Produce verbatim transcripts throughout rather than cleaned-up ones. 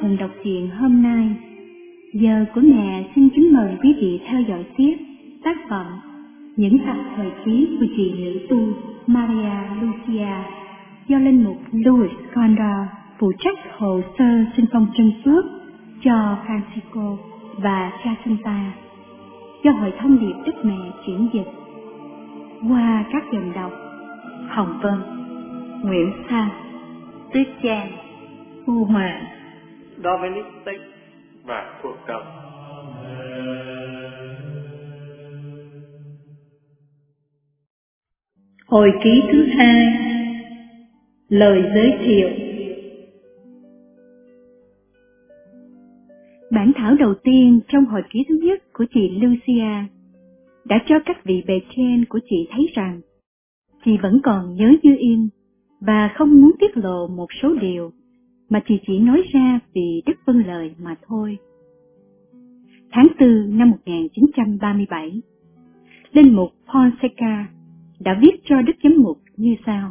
phần đọc truyện hôm nay. Giờ của mẹ xin kính mời quý vị theo dõi tiếp tác phẩm Những tập hồi ký của chị nữ tu Maria Lucia do linh mục Louis Condor phụ trách hồ sơ xin phong chân phước cho Francisco và Jacinta do Hội Thông điệp Đức Mẹ chuyển dịch qua các dòng đọc Hồng Vân, Nguyễn Sa, Tuyết Trang, Thu Hòa, Dominic Tích và Thuộc Đồng. Hồi ký thứ hai. Lời giới thiệu. Bản thảo đầu tiên trong hồi ký thứ nhất của chị Lucia đã cho các vị bề trên của chị thấy rằng chị vẫn còn nhớ như in và không muốn tiết lộ một số điều mà chị chỉ nói ra vì đức vâng lời mà thôi. Tháng tư năm một nghìn chín trăm ba mươi bảy, linh mục Fonseca đã viết cho đức giám mục như sau.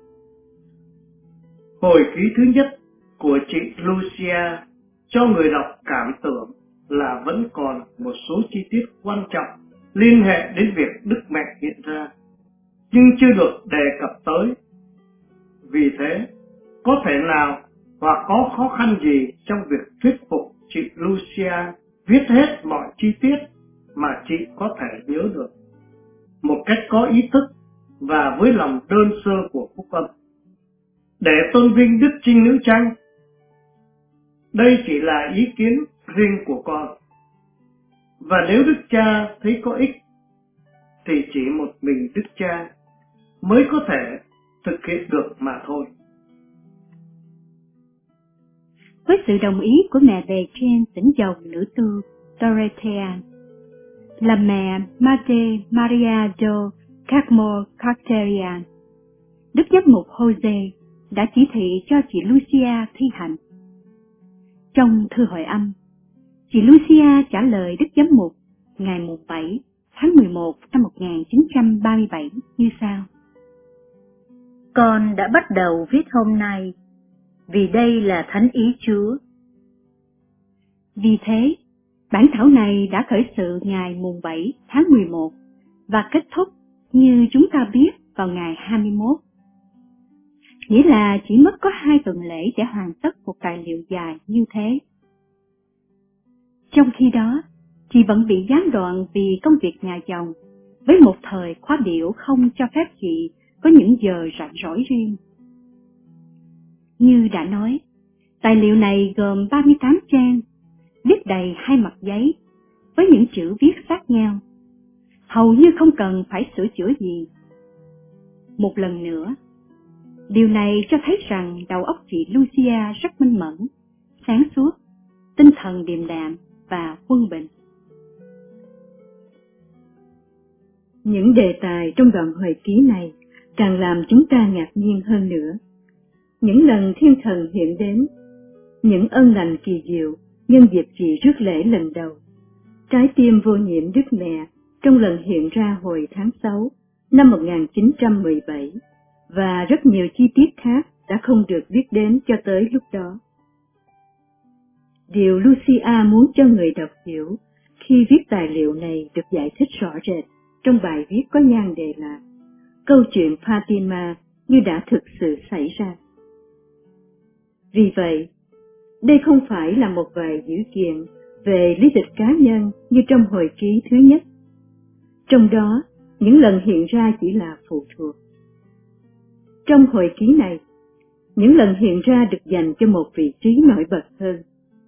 Hồi ký thứ nhất của chị Lucia cho người đọc cảm tưởng là vẫn còn một số chi tiết quan trọng liên hệ đến việc Đức Mẹ hiện ra, nhưng chưa được đề cập tới. Vì thế, có thể nào hoặc có khó khăn gì trong việc thuyết phục chị Lucia viết hết mọi chi tiết mà chị có thể nhớ được, một cách có ý thức và với lòng đơn sơ của phúc âm, để tôn vinh đức trinh nữ chăng? Đây chỉ là ý kiến riêng của con, và nếu Đức Cha thấy có ích, thì chỉ một mình Đức Cha mới có thể thực hiện được mà thôi. Với sự đồng ý của mẹ bề trên tỉnh dòng nữ tu Dorothea, là mẹ Madre Maria do Carmo Carterian, đức giám mục Jose đã chỉ thị cho chị Lucia thi hành. Trong thư hội âm, chị Lucia trả lời đức giám mục ngày bảy tháng mười một năm một nghìn chín trăm ba mươi bảy như sau. Con đã bắt đầu viết hôm nay, vì đây là thánh ý Chúa. Vì thế, bản thảo này đã khởi sự ngày mùng bảy tháng mười một và kết thúc như chúng ta biết vào ngày hai mươi mốt. Nghĩa là chỉ mất có hai tuần lễ để hoàn tất một tài liệu dài như thế. Trong khi đó, chị vẫn bị gián đoạn vì công việc nhà chồng, với một thời khóa biểu không cho phép chị có những giờ rảnh rỗi riêng. Như đã nói, tài liệu này gồm ba mươi tám trang, viết đầy hai mặt giấy, với những chữ viết sát nhau, hầu như không cần phải sửa chữa gì. Một lần nữa, điều này cho thấy rằng đầu óc chị Lucia rất minh mẫn, sáng suốt, tinh thần điềm đạm và quân bình. Những đề tài trong đoạn hồi ký này càng làm chúng ta ngạc nhiên hơn nữa. Những lần thiên thần hiện đến, những ân lành kỳ diệu nhân dịp chị rước lễ lần đầu, trái tim vô nhiễm Đức Mẹ trong lần hiện ra hồi tháng sáu năm một nghìn chín trăm mười bảy, và rất nhiều chi tiết khác đã không được biết đến cho tới lúc đó. Điều Lucia muốn cho người đọc hiểu khi viết tài liệu này được giải thích rõ rệt trong bài viết có nhan đề là Câu chuyện Fatima như đã thực sự xảy ra. Vì vậy, đây không phải là một vài dữ kiện về lý lịch cá nhân như trong hồi ký thứ nhất. Trong đó, những lần hiện ra chỉ là phụ thuộc. Trong hồi ký này, những lần hiện ra được dành cho một vị trí nổi bật hơn.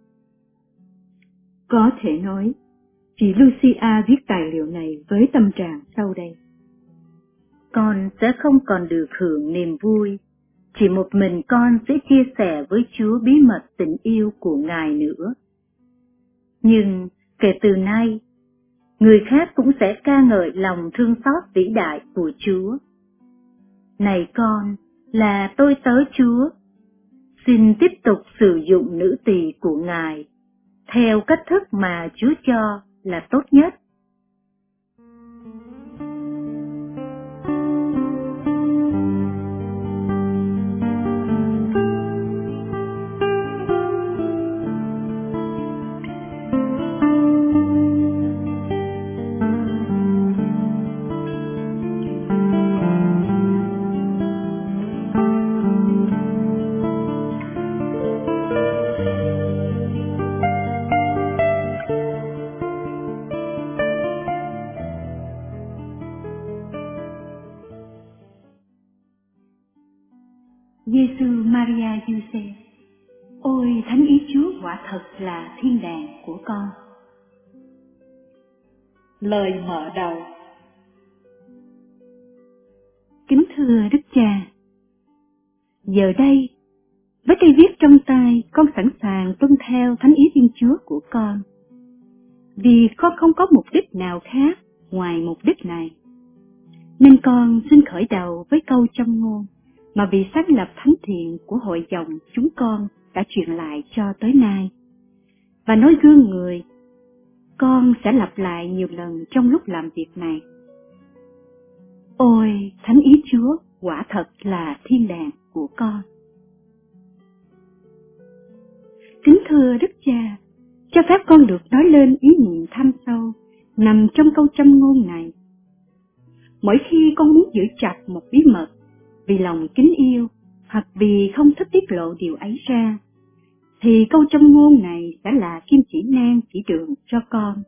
Có thể nói, chị Lucia viết tài liệu này với tâm trạng sau đây. Con sẽ không còn được hưởng niềm vui, chỉ một mình con sẽ chia sẻ với Chúa bí mật tình yêu của Ngài nữa. Nhưng kể từ nay, người khác cũng sẽ ca ngợi lòng thương xót vĩ đại của Chúa. Này con, là tôi tớ Chúa, xin tiếp tục sử dụng nữ tỳ của Ngài theo cách thức mà Chúa cho là tốt nhất. Giêsu Maria Giuse, ôi Thánh Ý Chúa quả thật là thiên đàng của con. Lời mở đầu. Kính thưa Đức Cha, giờ đây, với cây viết trong tay, con sẵn sàng tuân theo Thánh Ý Thiên Chúa của con, vì con không có mục đích nào khác ngoài mục đích này. Nên con xin khởi đầu với câu châm ngôn mà vị sáng lập thánh thiện của hội dòng chúng con đã truyền lại cho tới nay. Và nói gương người, con sẽ lặp lại nhiều lần trong lúc làm việc này. Ôi, Thánh Ý Chúa quả thật là thiên đàng của con. Kính thưa Đức Cha, cho phép con được nói lên ý niệm thâm sâu nằm trong câu châm ngôn này. Mỗi khi con muốn giữ chặt một bí mật vì lòng kính yêu hoặc vì không thích tiết lộ điều ấy ra, thì câu châm ngôn này sẽ là kim chỉ nam chỉ đường cho con.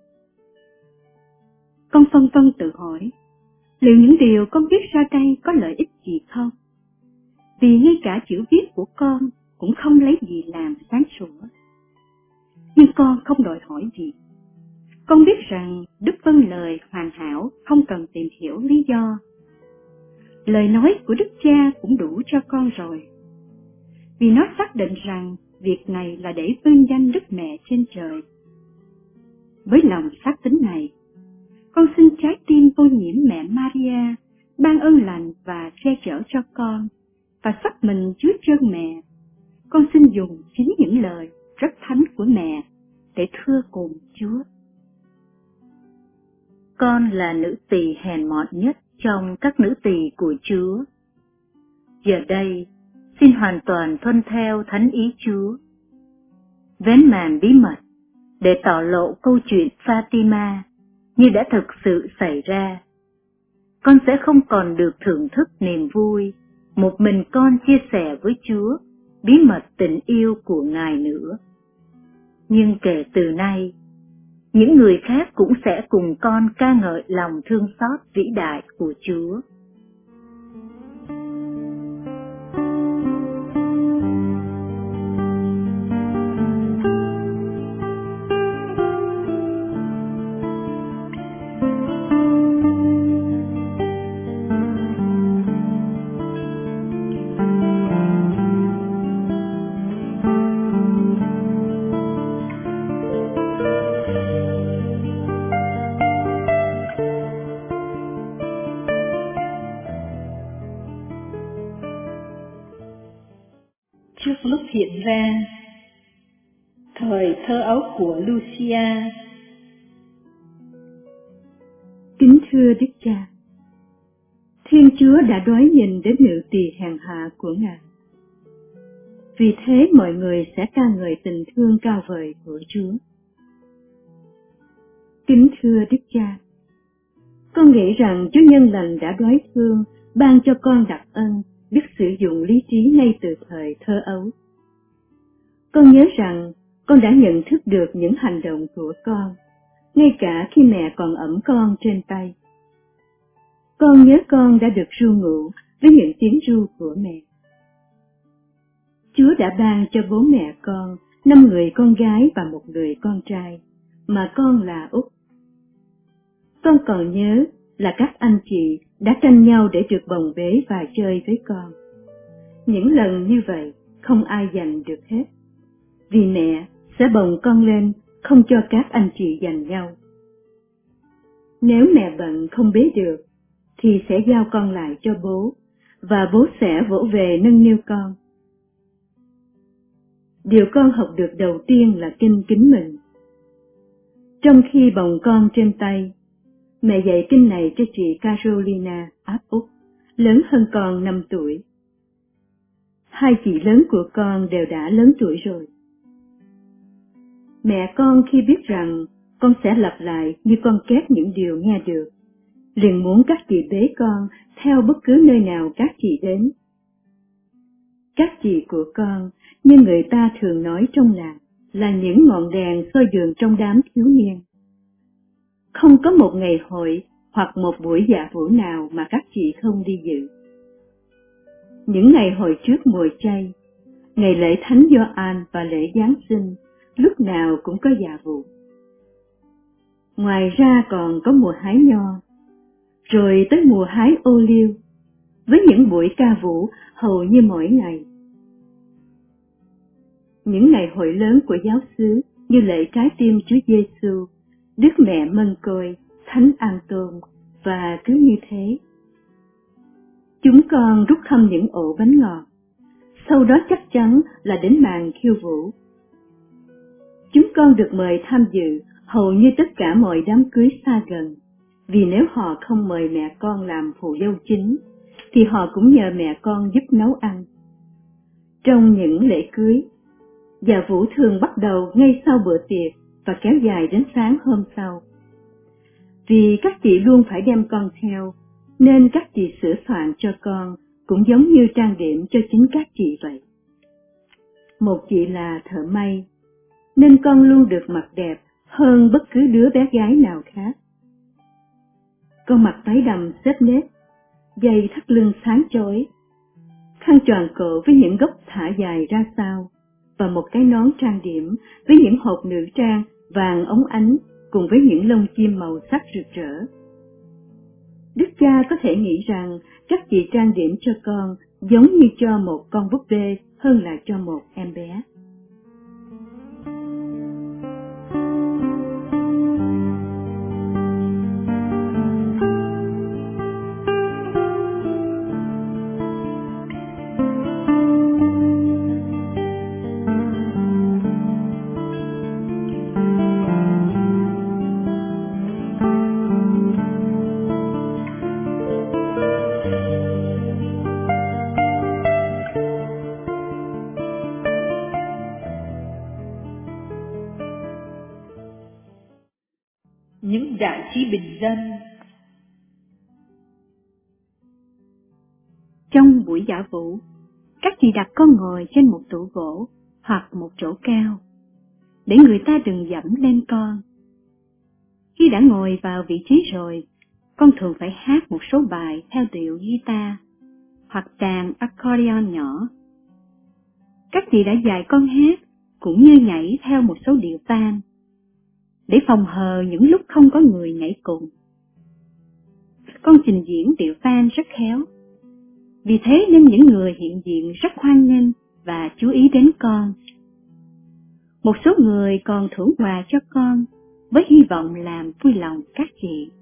Con phân vân tự hỏi, liệu những điều con viết ra đây có lợi ích gì không? Vì ngay cả chữ viết của con cũng không lấy gì làm sáng sủa. Nhưng con không đòi hỏi gì. Con biết rằng đức vâng lời hoàn hảo không cần tìm hiểu lý do. Lời nói của Đức Cha cũng đủ cho con rồi. Vì nó xác định rằng việc này là để vinh danh Đức Mẹ trên trời. Với lòng xác tín này, con xin trái tim vô nhiễm mẹ Maria ban ơn lành và che chở cho con, và sắp mình dưới chân mẹ. Con xin dùng chính những lời rất thánh của mẹ để thưa cùng Chúa. Con là nữ tỳ hèn mọn nhất trong các nữ tỳ của Chúa. Giờ đây, xin hoàn toàn tuân theo Thánh Ý Chúa. Vén màn bí mật để tỏ lộ câu chuyện Fatima như đã thực sự xảy ra. Con sẽ không còn được thưởng thức niềm vui một mình con chia sẻ với Chúa bí mật tình yêu của Ngài nữa. Nhưng kể từ nay, những người khác cũng sẽ cùng con ca ngợi lòng thương xót vĩ đại của Chúa. Trước lúc hiện ra, thời thơ ấu của Lucia. Kính thưa Đức Cha, Thiên Chúa đã đoái nhìn đến nữ tỳ hèn hạ của Ngài. Vì thế mọi người sẽ ca ngợi tình thương cao vời của Chúa. Kính thưa Đức Cha, con nghĩ rằng Chúa Nhân Lành đã đoái thương ban cho con đặc ân biết sử dụng lý trí ngay từ thời thơ ấu. Con nhớ rằng con đã nhận thức được những hành động của con, ngay cả khi mẹ còn ẵm con trên tay. Con nhớ con đã được ru ngủ với những tiếng ru của mẹ. Chúa đã ban cho bố mẹ con năm người con gái và một người con trai, mà con là út. Con còn nhớ là các anh chị đã tranh nhau để được bồng bế và chơi với con. Những lần như vậy, không ai giành được hết, vì mẹ sẽ bồng con lên, không cho các anh chị giành nhau. Nếu mẹ bận không bế được, thì sẽ giao con lại cho bố, và bố sẽ vỗ về nâng niu con. Điều con học được đầu tiên là kinh kính mình. Trong khi bồng con trên tay, mẹ dạy kinh này cho chị Carolina áp Úc, lớn hơn con năm tuổi. Hai chị lớn của con đều đã lớn tuổi rồi. Mẹ con khi biết rằng con sẽ lặp lại như con két những điều nghe được, liền muốn các chị bế con theo bất cứ nơi nào các chị đến. Các chị của con, như người ta thường nói trong làng, là những ngọn đèn soi đường trong đám thiếu niên. Không có một ngày hội hoặc một buổi dạ vũ nào mà các chị không đi dự. Những ngày hồi trước mùa chay, ngày lễ Thánh Gioan và lễ Giáng sinh, lúc nào cũng có dạ vụ. Ngoài ra còn có mùa hái nho, rồi tới mùa hái ô liu, với những buổi ca vũ hầu như mỗi ngày. Những ngày hội lớn của giáo xứ như lễ trái tim Chúa Giêsu, Đức Mẹ Mân Côi, Thánh An Tôn và cứ như thế. Chúng con rút thăm những ổ bánh ngọt, sau đó chắc chắn là đến màn khiêu vũ. Chúng con được mời tham dự hầu như tất cả mọi đám cưới xa gần, vì nếu họ không mời mẹ con làm phù dâu chính, thì họ cũng nhờ mẹ con giúp nấu ăn. Trong những lễ cưới, dạ vũ thường bắt đầu ngay sau bữa tiệc và kéo dài đến sáng hôm sau. Vì các chị luôn phải đem con theo, nên các chị sửa soạn cho con cũng giống như trang điểm cho chính các chị vậy. Một chị là thợ may, nên con luôn được mặc đẹp hơn bất cứ đứa bé gái nào khác. Con mặc váy đầm xếp nếp, dây thắt lưng sáng chói, khăn choàng cổ với những gốc thả dài ra sau, và một cái nón trang điểm với những hộp nữ trang vàng óng ánh cùng với những lông chim màu sắc rực rỡ. Đức cha có thể nghĩ rằng các chị trang điểm cho con giống như cho một con búp bê hơn là cho một em bé. Những giải trí bình dân. Trong buổi dạ vũ, các chị đặt con ngồi trên một tủ gỗ hoặc một chỗ cao, để người ta đừng dẫm lên con. Khi đã ngồi vào vị trí rồi, con thường phải hát một số bài theo điệu guitar hoặc đàn accordion nhỏ. Các chị đã dạy con hát cũng như nhảy theo một số điệu tam, để phòng hờ những lúc không có người nhảy cùng. Con trình diễn điệu tam rất khéo, vì thế nên những người hiện diện rất hoan nghênh và chú ý đến con. Một số người còn thưởng quà cho con với hy vọng làm vui lòng các chị.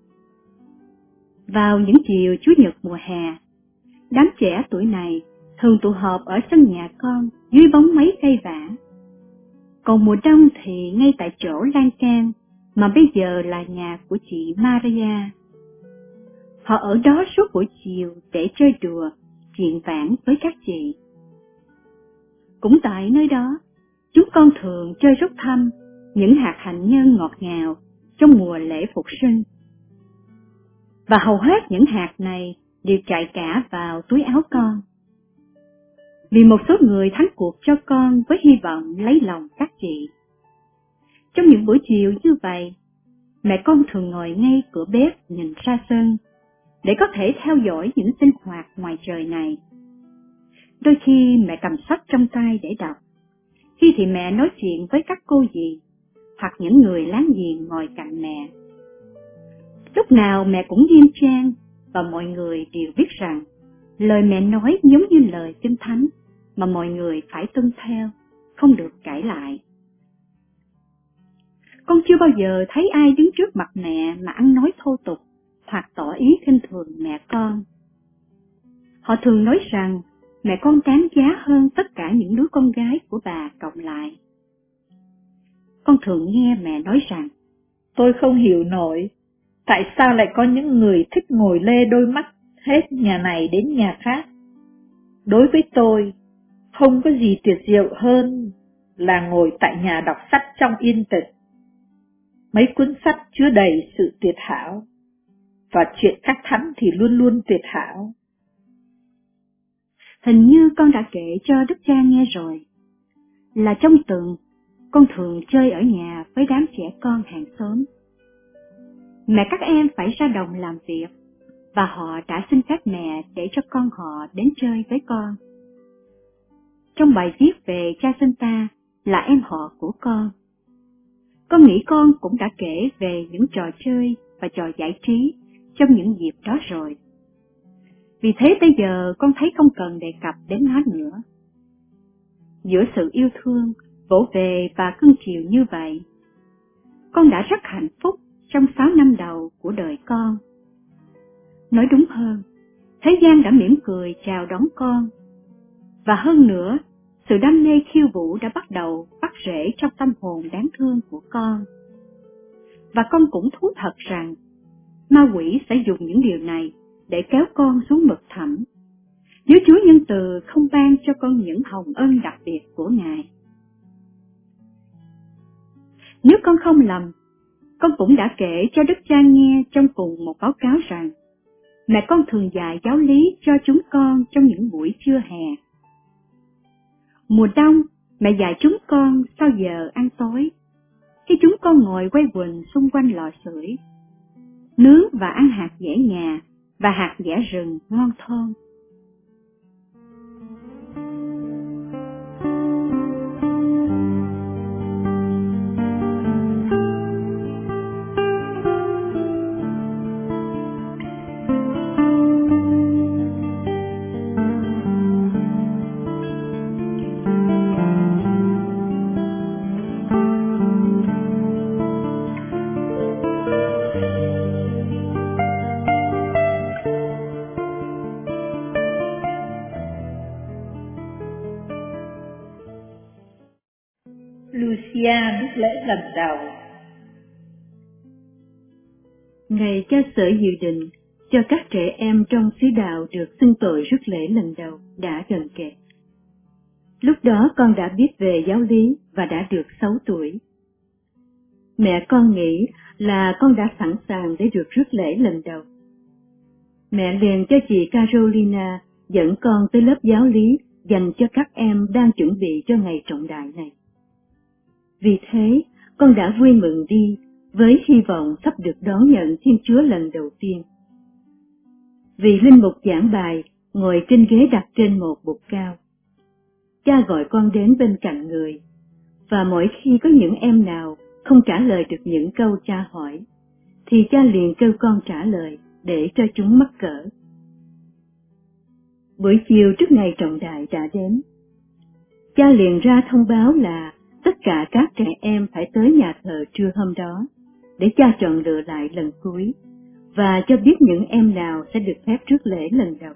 Vào những chiều Chủ nhật mùa hè, đám trẻ tuổi này thường tụ họp ở sân nhà con dưới bóng mấy cây vả. Còn mùa đông thì ngay tại chỗ lan can mà bây giờ là nhà của chị Maria. Họ ở đó suốt buổi chiều để chơi đùa, chuyện vãn với các chị. Cũng tại nơi đó, chúng con thường chơi rút thăm những hạt hạnh nhân ngọt ngào trong mùa lễ Phục sinh. Và hầu hết những hạt này đều chạy cả vào túi áo con. Vì một số người thắng cuộc cho con với hy vọng lấy lòng các chị. Trong những buổi chiều như vậy, mẹ con thường ngồi ngay cửa bếp nhìn ra sân, để có thể theo dõi những sinh hoạt ngoài trời này. Đôi khi mẹ cầm sách trong tay để đọc, khi thì mẹ nói chuyện với các cô dì, hoặc những người láng giềng ngồi cạnh mẹ. Lúc nào mẹ cũng nghiêm trang, và mọi người đều biết rằng lời mẹ nói giống như lời Kinh Thánh mà mọi người phải tuân theo, không được cãi lại. Con chưa bao giờ thấy ai đứng trước mặt mẹ mà ăn nói thô tục hoặc tỏ ý khinh thường mẹ con. Họ thường nói rằng mẹ con đáng giá hơn tất cả những đứa con gái của bà cộng lại. Con thường nghe mẹ nói rằng, tôi không hiểu nổi, tại sao lại có những người thích ngồi lê đôi mắt hết nhà này đến nhà khác. Đối với tôi, không có gì tuyệt diệu hơn là ngồi tại nhà đọc sách trong yên tĩnh. Mấy cuốn sách chứa đầy sự tuyệt hảo, và chuyện các thánh thì luôn luôn tuyệt hảo. Hình như con đã kể cho Đức Cha nghe rồi, là trong tuần con thường chơi ở nhà với đám trẻ con hàng xóm. Mẹ các em phải ra đồng làm việc, và họ đã xin phép mẹ để cho con họ đến chơi với con. Trong bài viết về Jacinta là em họ của con, con nghĩ con cũng đã kể về những trò chơi và trò giải trí trong những dịp đó rồi. Vì thế bây giờ con thấy không cần đề cập đến nó nữa. Giữa sự yêu thương, vỗ về và cưng chiều như vậy, con đã rất hạnh phúc trong sáu năm đầu của đời con. Nói đúng hơn, thế gian đã mỉm cười chào đón con. Và hơn nữa, sự đam mê khiêu vũ đã bắt đầu bắt rễ trong tâm hồn đáng thương của con. Và con cũng thú thật rằng, ma quỷ sẽ dùng những điều này để kéo con xuống vực thẳm, nếu Chúa nhân từ không ban cho con những hồng ân đặc biệt của Ngài. Nếu con không lầm, con cũng đã kể cho Đức Cha nghe trong cùng một báo cáo rằng, mẹ con thường dạy giáo lý cho chúng con trong những buổi trưa hè. Mùa đông, mẹ dạy chúng con sau giờ ăn tối, khi chúng con ngồi quay quần xung quanh lò sưởi, nướng và ăn hạt dẻ nhà và hạt dẻ rừng ngon thơm. Lucia rước lễ lần đầu. Ngày cha sở dự định cho các trẻ em trong xứ đạo được xưng tội rước lễ lần đầu đã gần kề. Lúc đó con đã biết về giáo lý và đã được sáu tuổi. Mẹ con nghĩ là con đã sẵn sàng để được rước lễ lần đầu. Mẹ liền cho chị Carolina dẫn con tới lớp giáo lý dành cho các em đang chuẩn bị cho ngày trọng đại này. Vì thế, con đã vui mừng đi, với hy vọng sắp được đón nhận Thiên Chúa lần đầu tiên. Vì linh mục giảng bài ngồi trên ghế đặt trên một bục cao. Cha gọi con đến bên cạnh người, và mỗi khi có những em nào không trả lời được những câu cha hỏi, thì cha liền kêu con trả lời để cho chúng mắc cỡ. Buổi chiều trước ngày trọng đại đã đến, cha liền ra thông báo là tất cả các trẻ em phải tới nhà thờ trưa hôm đó, để cha chọn lựa lại lần cuối, và cho biết những em nào sẽ được phép rước lễ lần đầu.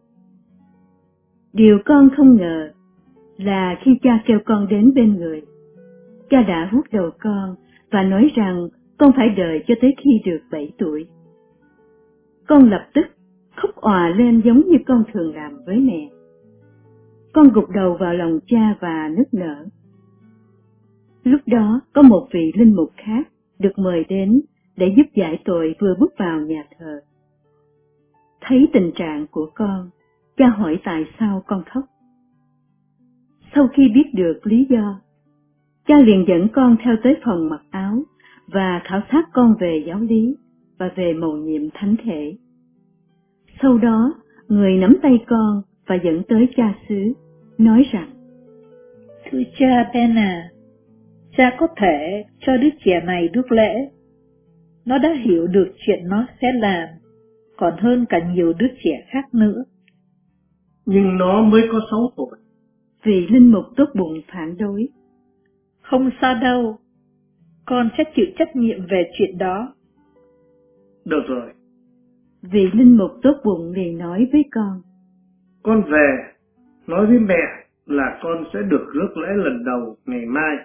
Điều con không ngờ là khi cha kêu con đến bên người, cha đã vuốt đầu con và nói rằng con phải đợi cho tới khi được bảy tuổi. Con lập tức khóc òa lên giống như con thường làm với mẹ. Con gục đầu vào lòng cha và nức nở. Lúc đó có một vị linh mục khác được mời đến để giúp giải tội vừa bước vào nhà thờ. Thấy tình trạng của con, cha hỏi tại sao con khóc. Sau khi biết được lý do, cha liền dẫn con theo tới phòng mặc áo và khảo sát con về giáo lý và về mầu nhiệm thánh thể. Sau đó, người nắm tay con và dẫn tới cha xứ, nói rằng: Thưa cha Pena, cha có thể cho đứa trẻ này rước lễ. Nó đã hiểu được chuyện nó sẽ làm, còn hơn cả nhiều đứa trẻ khác nữa. Nhưng nó mới có sáu tuổi. Vị linh mục tốt bụng phản đối: Không sao đâu, con sẽ chịu trách nhiệm về chuyện đó. Được rồi. Vị linh mục tốt bụng liền nói với con: Con về, nói với mẹ là con sẽ được rước lễ lần đầu ngày mai.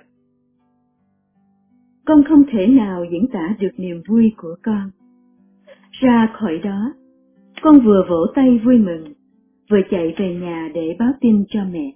Con không thể nào diễn tả được niềm vui của con. Ra khỏi đó, con vừa vỗ tay vui mừng, vừa chạy về nhà để báo tin cho mẹ.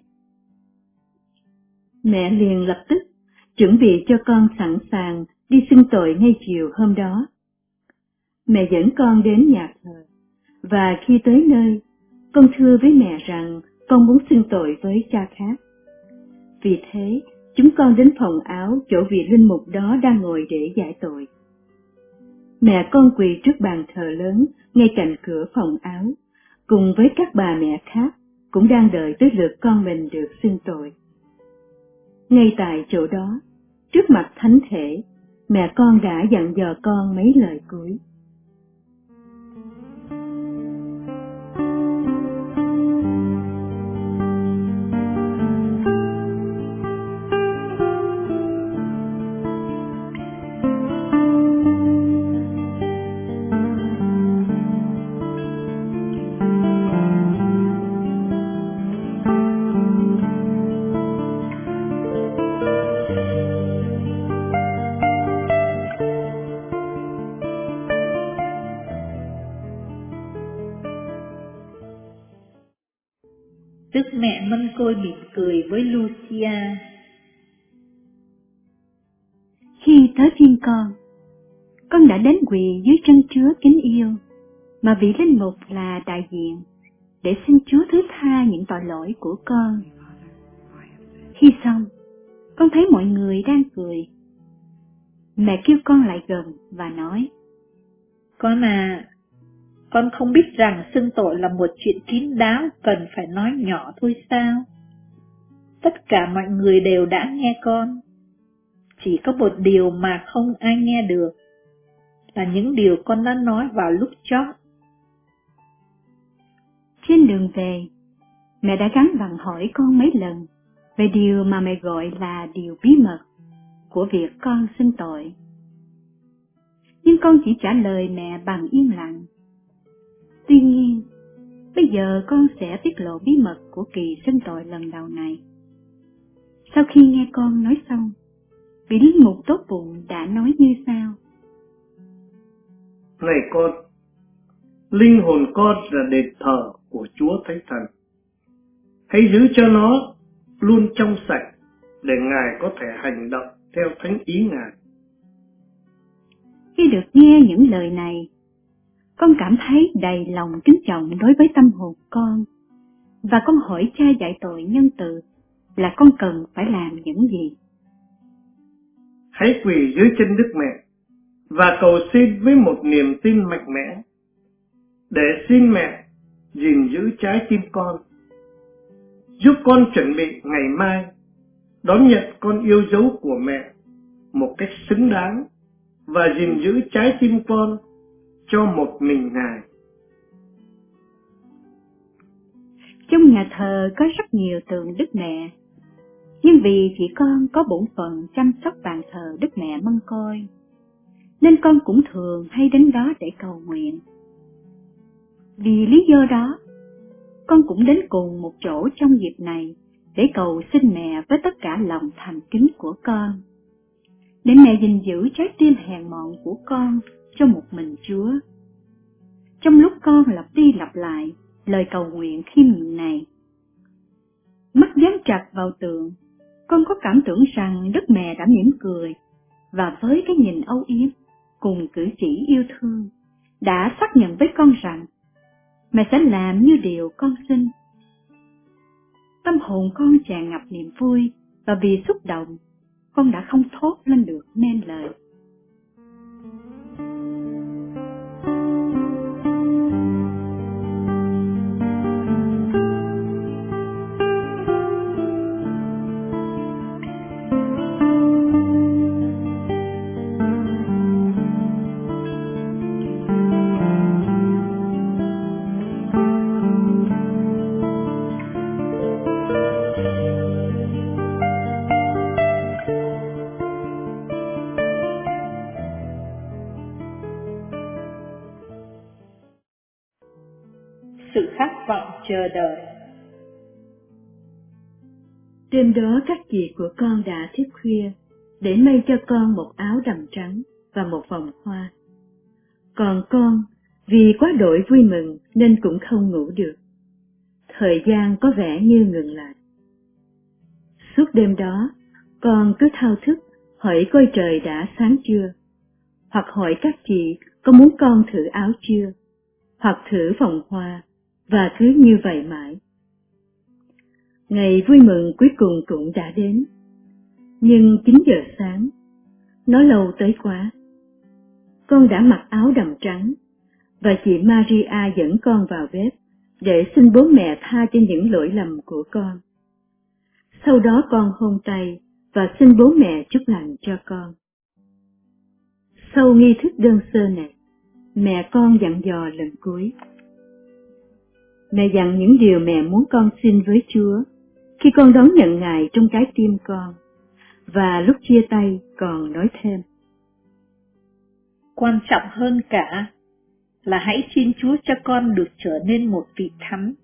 Mẹ liền lập tức chuẩn bị cho con sẵn sàng đi xưng tội ngay chiều hôm đó. Mẹ dẫn con đến nhà thờ, và khi tới nơi, con thưa với mẹ rằng con muốn xưng tội với cha khác. Vì thế, chúng con đến phòng áo chỗ vị linh mục đó đang ngồi để giải tội. Mẹ con quỳ trước bàn thờ lớn ngay cạnh cửa phòng áo, cùng với các bà mẹ khác cũng đang đợi tới lượt con mình được xưng tội. Ngay tại chỗ đó, trước mặt thánh thể, mẹ con đã dặn dò con mấy lời cuối. Đức Mẹ Mân Côi mỉm cười với Lucia. Khi tới phiên con, con đã đến quỳ dưới chân Chúa kính yêu, mà vị linh mục là đại diện, để xin Chúa thứ tha những tội lỗi của con. Khi xong, con thấy mọi người đang cười. Mẹ kêu con lại gần và nói: Con à, con không biết rằng xưng tội là một chuyện kín đáo, cần phải nói nhỏ thôi sao? Tất cả mọi người đều đã nghe con. Chỉ có một điều mà không ai nghe được, là những điều con đã nói vào lúc chót. Trên đường về, mẹ đã gắng gặng hỏi con mấy lần về điều mà mẹ gọi là điều bí mật của việc con xưng tội. Nhưng con chỉ trả lời mẹ bằng yên lặng. Tuy nhiên, bây giờ con sẽ tiết lộ bí mật của kỳ xưng tội lần đầu này. Sau khi nghe con nói xong, vị linh mục tốt bụng đã nói như sau: Này con, linh hồn con là đền thờ của Chúa Thánh Thần. Hãy giữ cho nó luôn trong sạch, để Ngài có thể hành động theo thánh ý Ngài. Khi được nghe những lời này, con cảm thấy đầy lòng kính trọng đối với tâm hồn con, và con hỏi cha dạy tội nhân từ là con cần phải làm những gì. Hãy quỳ dưới chân Đức Mẹ và cầu xin với một niềm tin mạnh mẽ, để xin mẹ gìn giữ trái tim con, giúp con chuẩn bị ngày mai đón nhận con yêu dấu của mẹ một cách xứng đáng, và gìn giữ trái tim con cho một mình Ngài. Trong nhà thờ có rất nhiều tượng Đức Mẹ, nhưng vì chị con có bổn phận chăm sóc bàn thờ Đức Mẹ Mân Côi, nên con cũng thường hay đến đó để cầu nguyện. Vì lý do đó, con cũng đến cùng một chỗ trong dịp này để cầu xin mẹ với tất cả lòng thành kính của con, để mẹ gìn giữ trái tim hèn mọn của con cho một mình Chúa. Trong lúc con lặp đi lặp lại lời cầu nguyện khiêm nhường này, mắt dán chặt vào tượng, con có cảm tưởng rằng Đức Mẹ đã mỉm cười, và với cái nhìn âu yếm cùng cử chỉ yêu thương đã xác nhận với con rằng mẹ sẽ làm như điều con xin. Tâm hồn con tràn ngập niềm vui, và vì xúc động, con đã không thốt lên được nên lời. Sự khát vọng chờ đợi. Đêm đó các chị của con đã thức khuya để may cho con một áo đầm trắng và một vòng hoa. Còn con, vì quá đỗi vui mừng nên cũng không ngủ được. Thời gian có vẻ như ngừng lại. Suốt đêm đó, con cứ thao thức hỏi coi trời đã sáng chưa, hoặc hỏi các chị có muốn con thử áo chưa, hoặc thử vòng hoa, và cứ như vậy mãi. Ngày vui mừng cuối cùng cũng đã đến, nhưng chín giờ sáng, nó lâu tới quá. con đã mặc áo đầm trắng, và chị Maria dẫn con vào bếp để xin bố mẹ tha cho những lỗi lầm của con. Sau đó con hôn tay và xin bố mẹ chúc lành cho con. Sau nghi thức đơn sơ này, mẹ con dặn dò lần cuối. Mẹ dặn những điều mẹ muốn con xin với Chúa khi con đón nhận Ngài trong trái tim con, và lúc chia tay còn nói thêm. Quan trọng hơn cả là hãy xin Chúa cho con được trở nên một vị thánh.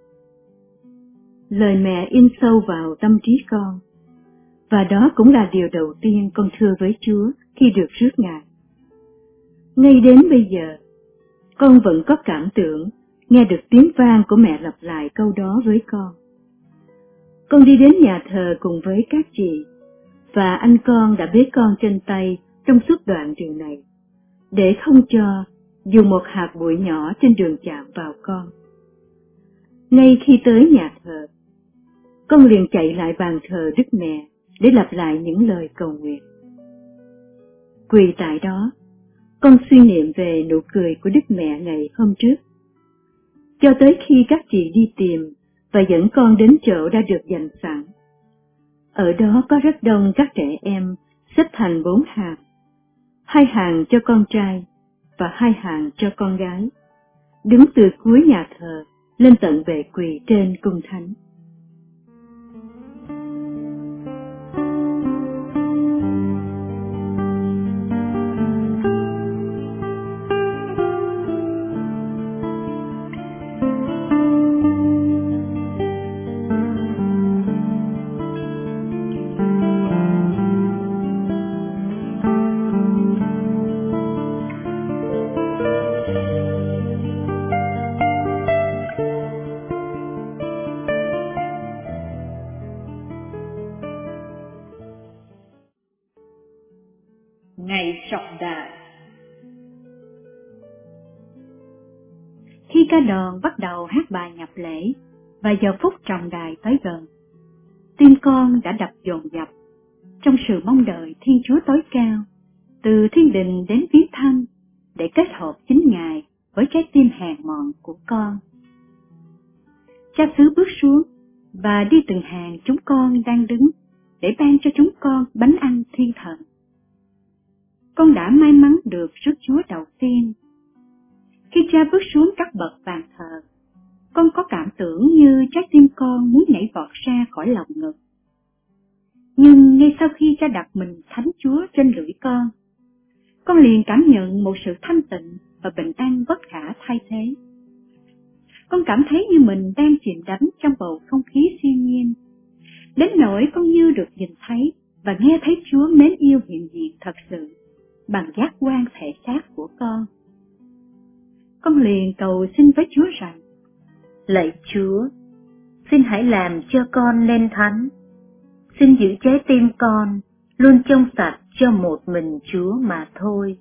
Lời mẹ in sâu vào tâm trí con, và đó cũng là điều đầu tiên con thưa với Chúa khi được rước Ngài. Ngay đến bây giờ, con vẫn có cảm tưởng nghe được tiếng vang của mẹ lặp lại câu đó với con. Con đi đến nhà thờ cùng với các chị, và anh con đã bế con trên tay trong suốt đoạn đường này, để không cho dù một hạt bụi nhỏ trên đường chạm vào con. Ngay khi tới nhà thờ, con liền chạy lại bàn thờ Đức Mẹ để lặp lại những lời cầu nguyện. Quỳ tại đó, con suy niệm về nụ cười của Đức Mẹ ngày hôm trước, cho tới khi các chị đi tìm và dẫn con đến chỗ đã được dành sẵn. Ở đó có rất đông các trẻ em xếp thành bốn hàng, hai hàng cho con trai và hai hàng cho con gái, đứng từ cuối nhà thờ lên tận bệ quỳ trên cung thánh. Ngày trọng đại. Khi ca đoàn bắt đầu hát bài nhập lễ và giờ phút trọng đại tới gần, tim con đã đập dồn dập trong sự mong đợi Thiên Chúa tối cao, từ thiên đình đến viếng thăm, để kết hợp chính Ngài với trái tim hèn mọn của con. Cha xứ bước xuống và đi từng hàng chúng con đang đứng để ban cho chúng con bánh ăn thiên thần. Con đã may mắn được rước Chúa đầu tiên. Khi cha bước xuống các bậc bàn thờ, con có cảm tưởng như trái tim con muốn nhảy vọt ra khỏi lòng ngực. Nhưng ngay sau khi cha đặt mình thánh Chúa trên lưỡi con, con liền cảm nhận một sự thanh tịnh và bình an bất khả thay thế. Con cảm thấy như mình đang chìm đắm trong bầu không khí siêu nhiên, đến nỗi con như được nhìn thấy và nghe thấy Chúa mến yêu hiện diện thật sự bằng giác quan thể xác của con. Con liền cầu xin với Chúa rằng: Lạy Chúa, xin hãy làm cho con nên thánh. Xin giữ trái tim con luôn trong sạch cho một mình Chúa mà thôi.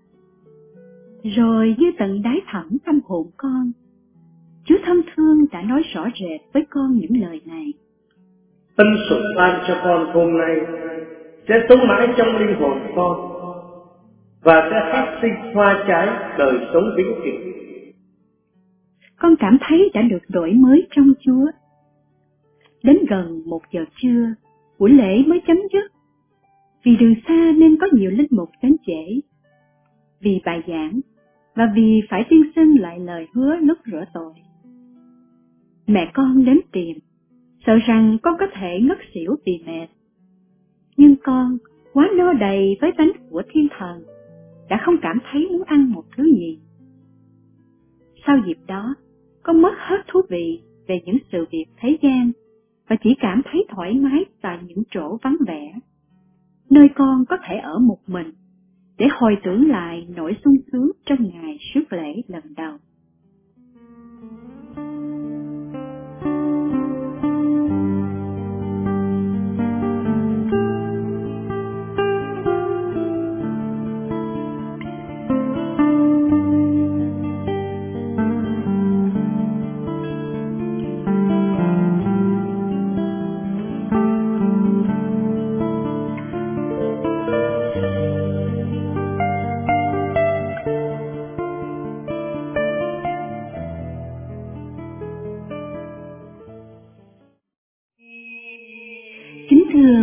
Rồi như tận đáy thẳm tâm hồn con, Chúa thâm thương đã nói rõ rệt với con những lời này: Ân sủng ban cho con hôm nay sẽ sống mãi trong linh hồn con, và sẽ phát sinh hoa trái đời sống vĩnh cửu. Con cảm thấy đã được đổi mới trong Chúa. Đến gần một giờ trưa, buổi lễ mới chấm dứt. Vì đường xa nên có nhiều linh mục đến trễ, vì bài giảng và vì phải tuyên xưng lại lời hứa lúc rửa tội. Mẹ con đến tìm, sợ rằng con có thể ngất xỉu vì mệt. Nhưng con, quá no đầy với bánh của thiên thần, đã không cảm thấy muốn ăn một thứ gì. Sau dịp đó, con mất hết thú vị về những sự việc thế gian và chỉ cảm thấy thoải mái tại những chỗ vắng vẻ, nơi con có thể ở một mình để hồi tưởng lại nỗi sung sướng trong ngày rước lễ lần đầu.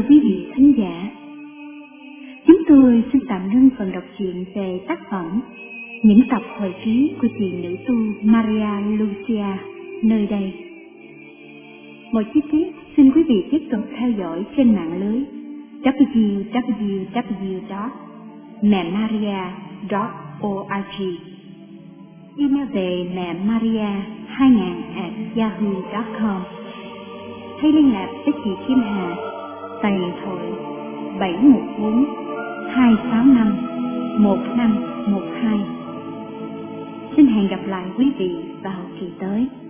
quý vị thính giả. Chúng tôi xin tạm ngưng phần đọc truyện về tác phẩm Những tập hồi ký của chị nữ tu Maria Lucia nơi đây. Mọi chi tiết xin quý vị tiếp tục theo dõi trên mạng lưới w w w chấm mẹ maria chấm org, email về mẹ maria hai nghìn a còng yahoo chấm com, hay liên lạc với chị Kim Hà tại điện thoại bảy một bốn hai sáu năm một năm một hai. Xin hẹn gặp lại quý vị vào kỳ tới.